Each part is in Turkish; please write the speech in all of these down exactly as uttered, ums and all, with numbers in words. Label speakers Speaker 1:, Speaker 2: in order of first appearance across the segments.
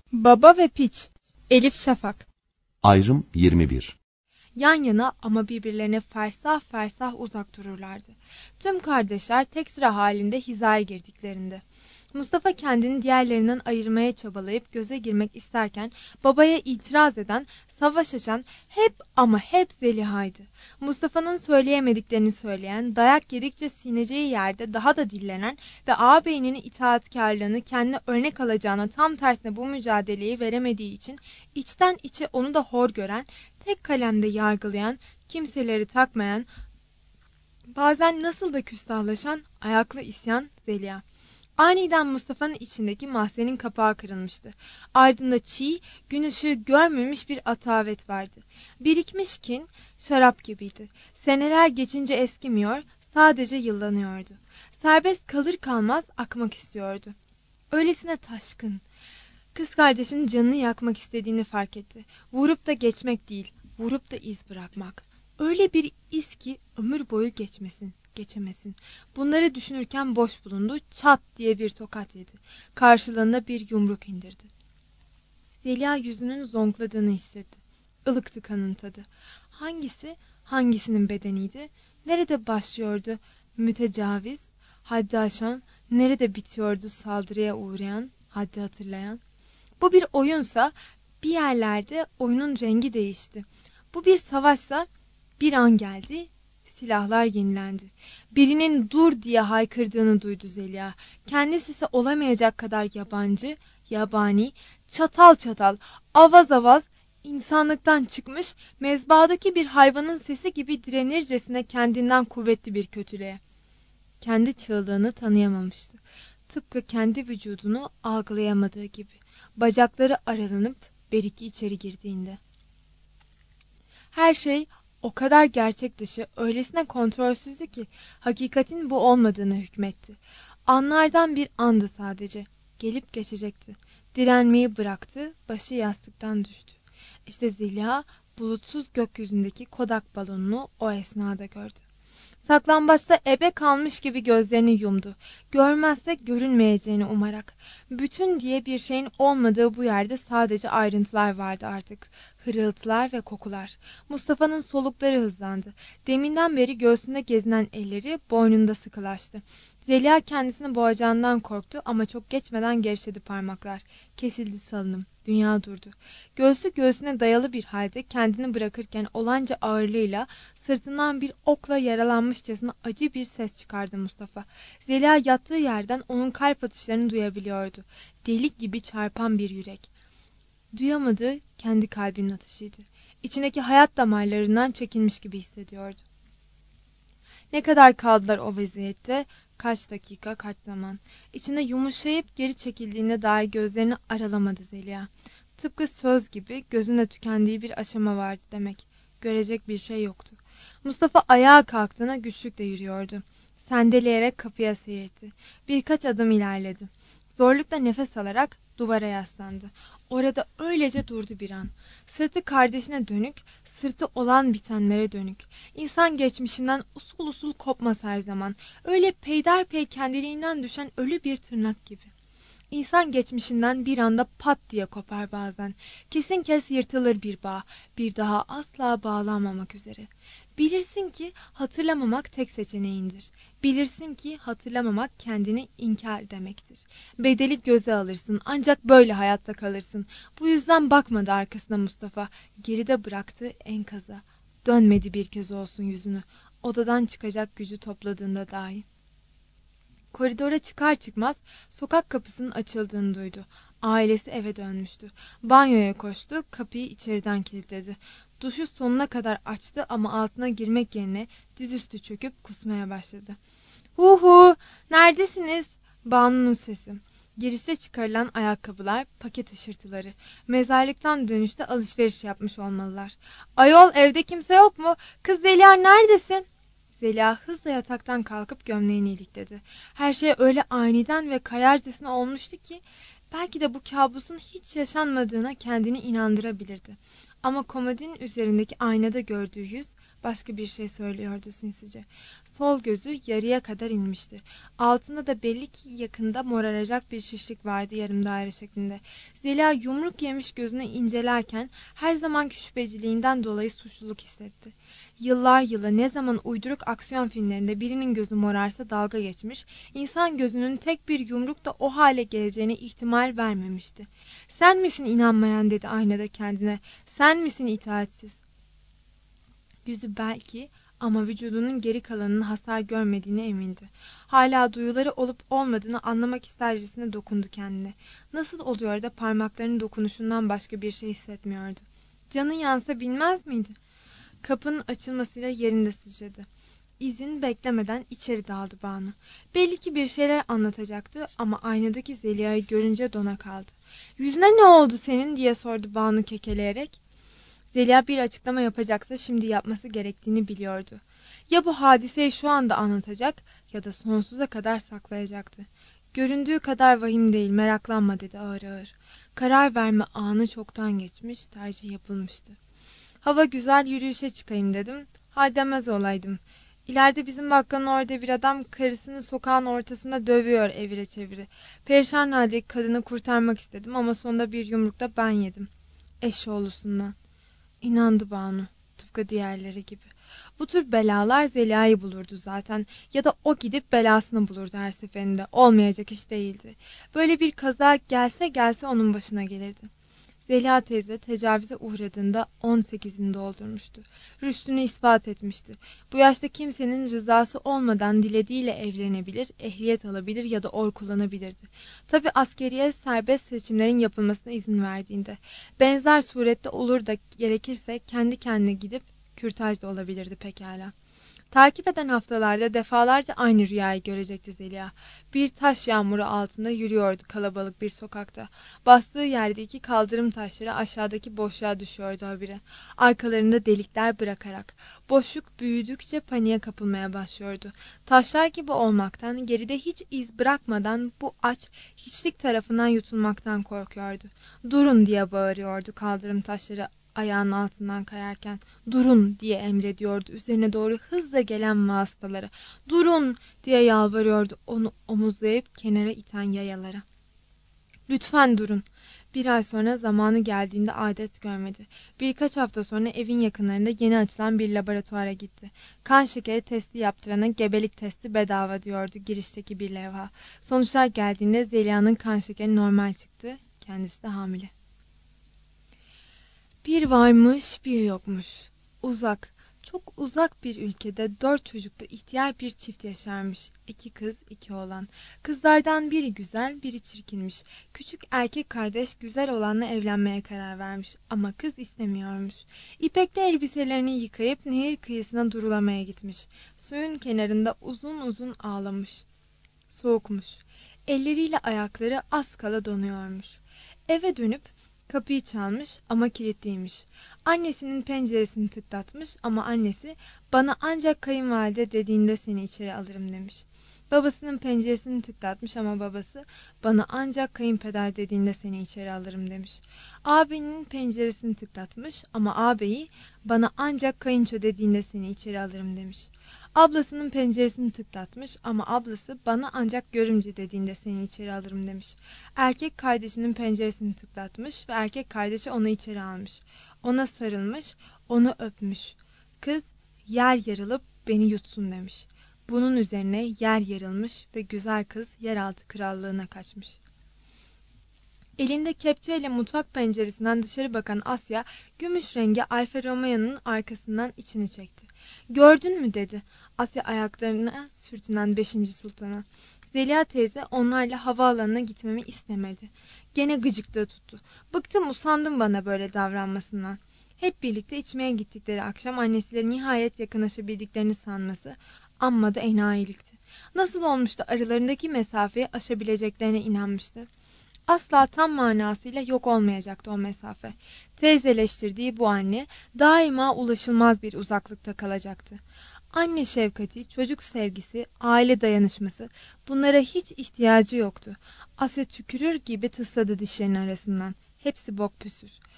Speaker 1: Baba ve Piç. Elif Şafak.
Speaker 2: Ayrım yirmi bir.
Speaker 1: Yan yana ama birbirlerine fersah fersah uzak dururlardı. Tüm kardeşler tek sıra halinde hizaya girdiklerinde. Mustafa kendini diğerlerinden ayırmaya çabalayıp göze girmek isterken babaya itiraz eden, savaş açan hep ama hep Zeliha'ydı. Mustafa'nın söyleyemediklerini söyleyen, dayak yedikçe sineceği yerde daha da dillenen ve ağabeyinin itaatkarlığını kendine örnek alacağına tam tersine bu mücadeleyi veremediği için içten içe onu da hor gören, tek kalemde yargılayan, kimseleri takmayan, bazen nasıl da küstahlaşan ayaklı isyan Zeliha. Aniden Mustafa'nın içindeki mahzenin kapağı kırılmıştı. Ardında çiğ, gün ışığı görmemiş bir atavet vardı. Birikmiş kin, şarap gibiydi. Seneler geçince eskimiyor, sadece yıllanıyordu. Serbest kalır kalmaz akmak istiyordu. Öylesine taşkın. Kız kardeşinin canını yakmak istediğini fark etti. Vurup da geçmek değil, vurup da iz bırakmak. Öyle bir iz ki ömür boyu geçmesin. geçemesin. Bunları düşünürken boş bulundu. Çat diye bir tokat yedi. Karşılığında bir yumruk indirdi. Zeliha yüzünün zonkladığını hissetti. Ilıktı kanın tadı. Hangisi, hangisinin bedeniydi? Nerede başlıyordu mütecaviz, haddi aşan, nerede bitiyordu saldırıya uğrayan, haddi hatırlayan? Bu bir oyunsa bir yerlerde oyunun rengi değişti. Bu bir savaşsa bir an geldi, silahlar yenilendi. Birinin dur diye haykırdığını duydu Zeliha. Kendi sesi olamayacak kadar yabancı, yabani, çatal çatal, avaz avaz, insanlıktan çıkmış, mezbahadaki bir hayvanın sesi gibi direnircesine kendinden kuvvetli bir kötülüğe. Kendi çığlığını tanıyamamıştı. Tıpkı kendi vücudunu algılayamadığı gibi. Bacakları aralanıp beriki içeri girdiğinde. Her şey o kadar gerçek dışı, öylesine kontrolsüzdü ki hakikatin bu olmadığını hükmetti. Anlardan bir andı sadece. Gelip geçecekti. Direnmeyi bıraktı, başı yastıktan düştü. İşte Zeliha bulutsuz gökyüzündeki Kodak balonunu o esnada gördü. Saklambaçta ebe kalmış gibi gözlerini yumdu. Görmezse görünmeyeceğini umarak. Bütün diye bir şeyin olmadığı bu yerde sadece ayrıntılar vardı artık. Hırıltılar ve kokular. Mustafa'nın solukları hızlandı. Deminden beri göğsünde gezinen elleri boynunda sıkılaştı. Zeliha kendisini boğacağından korktu ama çok geçmeden gevşedi parmaklar. Kesildi salınım. Dünya durdu. Göğsü göğsüne dayalı bir halde kendini bırakırken olanca ağırlığıyla sırtından bir okla yaralanmışçasına acı bir ses çıkardı Mustafa. Zeliha yattığı yerden onun kalp atışlarını duyabiliyordu. Delik gibi çarpan bir yürek. Duyamadığı kendi kalbinin atışıydı. İçindeki hayat damarlarından çekilmiş gibi hissediyordu. Ne kadar kaldılar o vaziyette? Kaç dakika, kaç zaman? İçinde yumuşayıp geri çekildiğinde dahi gözlerini aralamadı Zeliha. Tıpkı söz gibi gözünde tükendiği bir aşama vardı demek. Görecek bir şey yoktu. Mustafa ayağa kalktığına güçlükle yürüyordu. Sendeleyerek kapıya seyretti. Birkaç adım ilerledi. Zorlukla nefes alarak duvara yaslandı. Orada öylece durdu bir an. Sırtı kardeşine dönük, sırtı olan bitenlere dönük. İnsan geçmişinden usul usul kopmaz her zaman. Öyle peyderpey kendiliğinden düşen ölü bir tırnak gibi. İnsan geçmişinden bir anda pat diye kopar bazen. Kesin kes yırtılır bir bağ. Bir daha asla bağlanmamak üzere. Bilirsin ki hatırlamamak tek seçeneğindir. Bilirsin ki hatırlamamak kendini inkar demektir. Bedeli göze alırsın ancak böyle hayatta kalırsın. Bu yüzden bakmadı arkasına Mustafa. Geride bıraktı enkaza. Dönmedi bir kez olsun yüzünü. Odadan çıkacak gücü topladığında dahi. Koridora çıkar çıkmaz sokak kapısının açıldığını duydu. Ailesi eve dönmüştü. Banyoya koştu, kapıyı içeriden kilitledi. Duşu sonuna kadar açtı ama altına girmek yerine dizüstü çöküp kusmaya başladı. Hu hu, neredesiniz? Banu'nun sesi. Girişte çıkarılan ayakkabılar, paket ışırtıları. Mezarlıktan dönüşte alışveriş yapmış olmalılar. Ayol, evde kimse yok mu? Kız Zeliha, neredesin? Zeliha hızla yataktan kalkıp gömleğini ilikledi. Her şey öyle aniden ve kayarcasına olmuştu ki belki de bu kabusun hiç yaşanmadığına kendini inandırabilirdi. Ama komodinin üzerindeki aynada gördüğü yüz başka bir şey söylüyordu sinsice. Sol gözü yarıya kadar inmişti. Altında da belli ki yakında moraracak bir şişlik vardı yarım daire şeklinde. Zeliha yumruk yemiş gözünü incelerken her zamanki şüpheciliğinden dolayı suçluluk hissetti. Yıllar yılı ne zaman uyduruk aksiyon filmlerinde birinin gözü morarsa dalga geçmiş, insan gözünün tek bir yumrukta o hale geleceğine ihtimal vermemişti. Sen misin inanmayan dedi aynada kendine. Sen misin itaatsiz? Yüzü belki ama vücudunun geri kalanının hasar görmediğine emindi. Hala duyuları olup olmadığını anlamak istercesine dokundu kendine. Nasıl oluyor da parmaklarının dokunuşundan başka bir şey hissetmiyordu? Canı yansa bilmez miydi? Kapının açılmasıyla yerinde sıçradı. İzin beklemeden içeri daldı Banu. Belli ki bir şeyler anlatacaktı ama aynadaki Zeliha'yı görünce dona kaldı. "Yüzüne ne oldu senin?" diye sordu Banu kekeleyerek. Zeliha bir açıklama yapacaksa şimdi yapması gerektiğini biliyordu. Ya bu hadiseyi şu anda anlatacak ya da sonsuza kadar saklayacaktı. "Göründüğü kadar vahim değil, meraklanma," dedi ağır ağır. Karar verme anı çoktan geçmiş, tercih yapılmıştı. "Hava güzel, yürüyüşe çıkayım dedim. Ha demez olaydım. İleride bizim bakkalın orada bir adam karısını sokağın ortasında dövüyor evire çevire. Perişan haldeki kadını kurtarmak istedim ama sonunda bir yumrukta ben yedim. Eşşoğlusundan." İnandı Banu, tıpkı diğerleri gibi. Bu tür belalar Zeliha'yı bulurdu zaten ya da o gidip belasını bulurdu her seferinde. Olmayacak iş değildi. Böyle bir kaza gelse gelse onun başına gelirdi. Zeliha teyze tecavüze uğradığında on sekizini doldurmuştu. Rüştünü ispat etmişti. Bu yaşta kimsenin rızası olmadan dilediğiyle evlenebilir, ehliyet alabilir ya da oy kullanabilirdi. Tabi askeriye serbest seçimlerin yapılmasına izin verdiğinde. Benzer surette olur da gerekirse kendi kendine gidip kürtaj da olabilirdi pekala. Takip eden haftalarda defalarca aynı rüyayı görecekti Zeliha. Bir taş yağmuru altında yürüyordu kalabalık bir sokakta. Bastığı yerdeki kaldırım taşları aşağıdaki boşluğa düşüyordu habire. Arkalarında delikler bırakarak. Boşluk büyüdükçe paniğe kapılmaya başlıyordu. Taşlar gibi olmaktan, geride hiç iz bırakmadan bu aç, hiçlik tarafından yutulmaktan korkuyordu. "Durun," diye bağırıyordu kaldırım taşları ayağının altından kayarken. "Durun," diye emrediyordu üzerine doğru hızla gelen vasıtalara. "Durun," diye yalvarıyordu onu omuzlayıp kenara iten yayalara. "Lütfen durun." Bir ay sonra zamanı geldiğinde adet görmedi. Birkaç hafta sonra evin yakınlarında yeni açılan bir laboratuvara gitti. Kan şekeri testi yaptırana gebelik testi bedava diyordu girişteki bir levha. Sonuçlar geldiğinde Zeliha'nın kan şekeri normal çıktı. Kendisi de hamile. Bir varmış, bir yokmuş. Uzak, çok uzak bir ülkede dört çocuklu ihtiyar bir çift yaşarmış. İki kız, iki oğlan. Kızlardan biri güzel, biri çirkinmiş. Küçük erkek kardeş güzel olanla evlenmeye karar vermiş ama kız istemiyormuş. İpekli elbiselerini yıkayıp nehir kıyısına durulamaya gitmiş. Suyun kenarında uzun uzun ağlamış. Soğukmuş. Elleriyle ayakları az kala donuyormuş. Eve dönüp kapıyı çalmış ama kilitliymiş. Annesinin penceresini tıklatmış ama annesi "Bana ancak kayınvalide dediğinde seni içeri alırım," demiş. Babasının penceresini tıklatmış ama babası "Bana ancak kayınpeder dediğinde seni içeri alırım," demiş. Abinin penceresini tıklatmış ama ağabeyi "Bana ancak kayınço dediğinde seni içeri alırım," demiş. Ablasının penceresini tıklatmış ama ablası "Bana ancak görümce dediğinde seni içeri alırım," demiş. Erkek kardeşinin penceresini tıklatmış ve erkek kardeşi onu içeri almış. Ona sarılmış, onu öpmüş. Kız "Yer yarılıp beni yutsun," demiş. Bunun üzerine yer yarılmış ve güzel kız yeraltı krallığına kaçmış. Elinde kepçeyle mutfak penceresinden dışarı bakan Asya, gümüş rengi Alfa Romeo'nun arkasından içini çekti. "Gördün mü?" dedi Asya ayaklarına sürtünen beşinci sultana. Zeliha teyze onlarla havaalanına gitmemi istemedi. Gene gıcıklığı tuttu. "Bıktım, usandım bana böyle davranmasından." Hep birlikte içmeye gittikleri akşam annesiyle nihayet yakınlaşabildiklerini sanması amma da enayilikti. Nasıl olmuş da aralarındaki mesafeyi aşabileceklerine inanmıştı. Asla tam manasıyla yok olmayacaktı o mesafe. Teyzeleştirdiği bu anne daima ulaşılmaz bir uzaklıkta kalacaktı. Anne şefkati, çocuk sevgisi, aile dayanışması, bunlara hiç ihtiyacı yoktu. Asya tükürür gibi tısladı dişlerinin arasından. Hepsi bok püsür.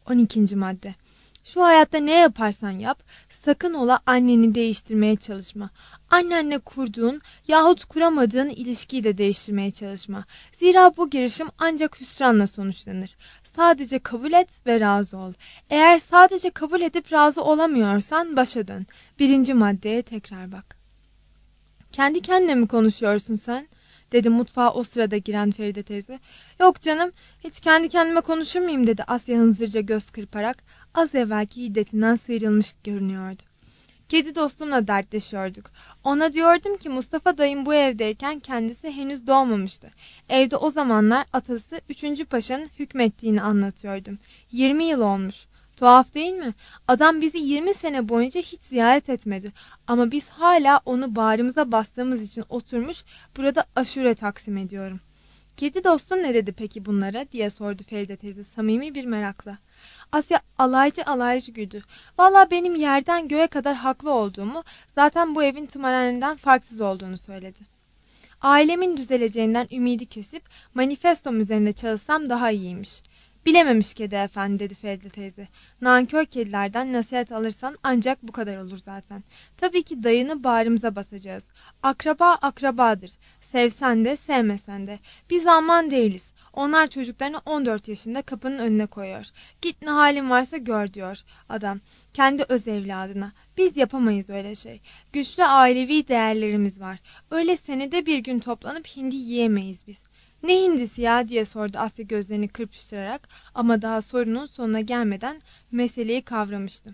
Speaker 1: on ikinci madde. Şu hayatta ne yaparsan yap, sakın ola anneni değiştirmeye çalışma. Annenle kurduğun yahut kuramadığın ilişkiyi de değiştirmeye çalışma. Zira bu girişim ancak hüsranla sonuçlanır. Sadece kabul et ve razı ol. Eğer sadece kabul edip razı olamıyorsan başa dön. Birinci maddeye tekrar bak. Kendi kendine mi konuşuyorsun sen? Dedi mutfağa o sırada giren Feride teyze. Yok canım, hiç kendi kendime konuşur muyum dedi Asya hınzırca göz kırparak. Az evvelki hiddetinden sıyrılmış görünüyordu. Kedi dostumla dertleşiyorduk. Ona diyordum ki Mustafa dayım bu evdeyken kendisi henüz doğmamıştı. Evde o zamanlar atası üçüncü Paşa'nın hükmettiğini anlatıyordum. Yirmi yıl olmuş. Tuhaf değil mi? Adam bizi yirmi sene boyunca hiç ziyaret etmedi. Ama biz hala onu bağrımıza bastığımız için oturmuş burada aşure taksim ediyorum. Kedi dostun ne dedi peki bunlara diye sordu Feride teyze samimi bir merakla. Asya alaycı alaycı güldü. Valla benim yerden göğe kadar haklı olduğumu, zaten bu evin tımarhaneden farksız olduğunu söyledi. Ailemin düzeleceğinden ümidi kesip manifestom üzerinde çalışsam daha iyiymiş. Bilememiş kedi efendi dedi Feride teyze. Nankör kedilerden nasihat alırsan ancak bu kadar olur zaten. Tabii ki dayını bağrımıza basacağız. Akraba akrabadır. Sevsen de sevmesen de. Biz Alman değiliz. Onlar çocuklarını on dört yaşında kapının önüne koyuyor. Git ne halin varsa gör diyor adam. Kendi öz evladına. Biz yapamayız öyle şey. Güçlü ailevi değerlerimiz var. Öyle senede bir gün toplanıp hindi yiyemeyiz biz. Ne hindisi ya diye sordu Asya gözlerini kırpıştırarak ama daha sorunun sonuna gelmeden meseleyi kavramıştı.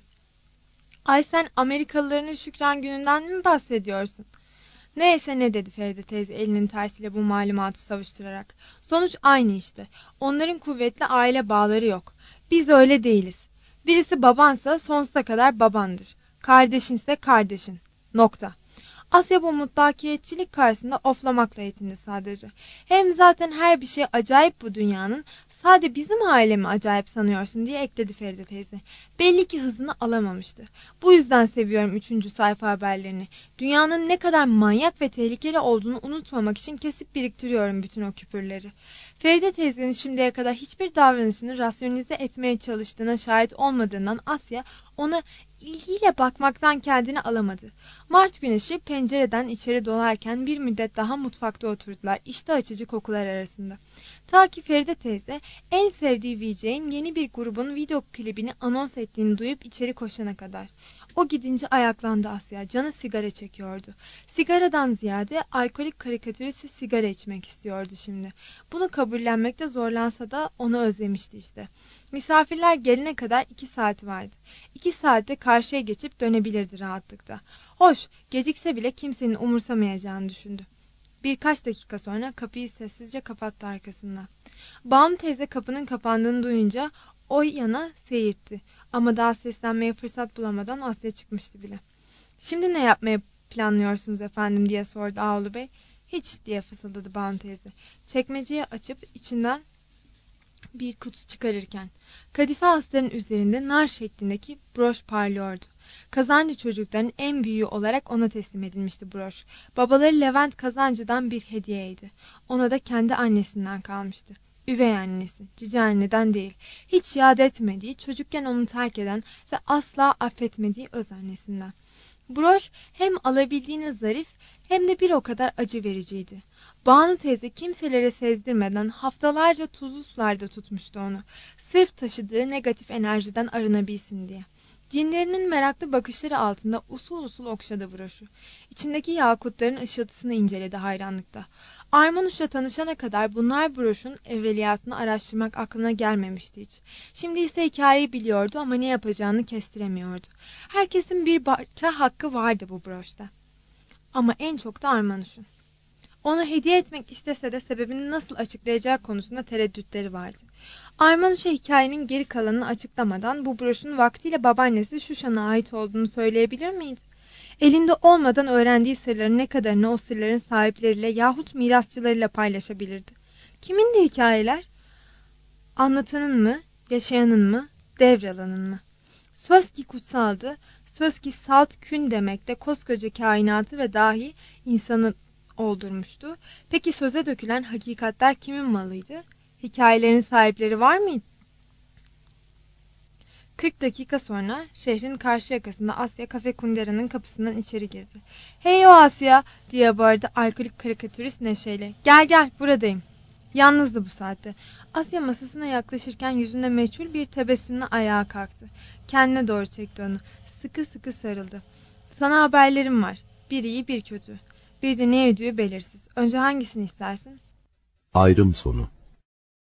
Speaker 1: Ay sen Amerikalıların Şükran gününden mi bahsediyorsun? Neyse ne dedi Feride teyze elinin tersiyle bu malumatı savuşturarak. Sonuç aynı işte. Onların kuvvetli aile bağları yok. Biz öyle değiliz. Birisi babansa sonsuza kadar babandır. Kardeşinse kardeşin. Nokta. Asya bu mutlakiyetçilik karşısında oflamakla yetindi sadece. Hem zaten her bir şey acayip bu dünyanın. Sadece bizim ailemi acayip sanıyorsun diye ekledi Feride teyze. Belli ki hızını alamamıştı. Bu yüzden seviyorum üçüncü sayfa haberlerini. Dünyanın ne kadar manyak ve tehlikeli olduğunu unutmamak için kesip biriktiriyorum bütün o küpürleri. Feride teyzenin şimdiye kadar hiçbir davranışını rasyonize etmeye çalıştığına şahit olmadığından Asya ona ilgiyle bakmaktan kendini alamadı. Mart güneşi pencereden içeri dolarken bir müddet daha mutfakta oturdular iştah açıcı kokular arasında. Ta ki Feride teyze en sevdiği V J'in yeni bir grubun video klibini anons ettiğini duyup içeri koşana kadar. O gidince ayaklandı Asya. Canı sigara çekiyordu. Sigaradan ziyade alkolik karikatürisi sigara içmek istiyordu şimdi. Bunu kabullenmekte zorlansa da onu özlemişti işte. Misafirler gelene kadar iki saat vardı. İki saatte karşıya geçip dönebilirdi rahatlıkla. Hoş, gecikse bile kimsenin umursamayacağını düşündü. Birkaç dakika sonra kapıyı sessizce kapattı arkasından. Banu teyze kapının kapandığını duyunca o yana seyirtti. Ama daha seslenmeye fırsat bulamadan Asya çıkmıştı bile. Şimdi ne yapmayı planlıyorsunuz efendim diye sordu Ağulu Bey. Hiç diye fısıldadı Banu teyze. Çekmeceyi açıp içinden bir kutu çıkarırken. Kadife astarın üzerinde nar şeklindeki broş parlıyordu. Kazancı çocukların en büyüğü olarak ona teslim edilmişti broş. Babaları Levent Kazancı'dan bir hediyeydi. Ona da kendi annesinden kalmıştı. Üvey annesi, cici anneden değil. Hiç yad etmediği, çocukken onu terk eden ve asla affetmediği öz annesinden. Broş hem alabildiğine zarif hem de bir o kadar acı vericiydi. Banu teyze kimselere sezdirmeden haftalarca tuzlu sularda tutmuştu onu. Sırf taşıdığı negatif enerjiden arınabilsin diye. Cinlerinin meraklı bakışları altında usul usul okşadı broşu. İçindeki yakutların ışıltısını inceledi hayranlıkta. Armanuş'la tanışana kadar bunlar broşun evveliyatını araştırmak aklına gelmemişti hiç. Şimdi ise hikayeyi biliyordu ama ne yapacağını kestiremiyordu. Herkesin bir parça hakkı vardı bu broşta. Ama en çok da Armanuş'un. Ona hediye etmek istese de sebebini nasıl açıklayacağı konusunda tereddütleri vardı. Armanuş'a hikayenin geri kalanını açıklamadan bu broşun vaktiyle babaannesi Şuşan'a ait olduğunu söyleyebilir miydi? Elinde olmadan öğrendiği sırların ne kadarını o sırların sahipleriyle yahut mirasçılarıyla paylaşabilirdi. Kimindi hikayeler? Anlatanın mı, yaşayanın mı, devralanın mı? Söz ki kutsaldı, söz ki salt kün demekte koskoca kainatı ve dahi insanı oldurmuştu. Peki söze dökülen hakikatler kimin malıydı? Hikayelerin sahipleri var mıydı? Kırk dakika sonra şehrin karşı yakasında Asya Kafe Kundera'nın kapısından içeri girdi. "Hey o Asya!" diye bağırdı alkolik karikatürist neşeyle. "Gel gel, buradayım." Yalnızdı bu saatte. Asya masasına yaklaşırken yüzünde meçhul bir tebessümle ayağa kalktı. Kendine doğru çekti onu. Sıkı sıkı sarıldı. "Sana haberlerim var. Bir iyi bir kötü. Bir de ne ödüğü belirsiz. Önce hangisini istersin?"
Speaker 2: Ayrım sonu.